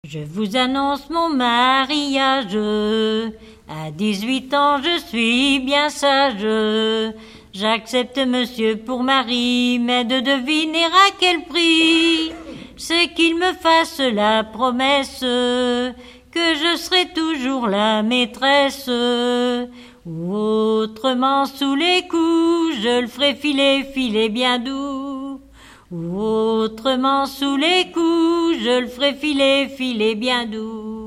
Je vous annonce mon mariage. À 18 ans, je suis bien sage. J'accepte monsieur pour mari, mais de deviner à quel prix. C'est qu'il me fasse la promesse que je serai toujours la maîtresse. Ou autrement sous les coups, je le ferai filer bien doux. Ou autrement sous les coups, je le ferai filer bien doux.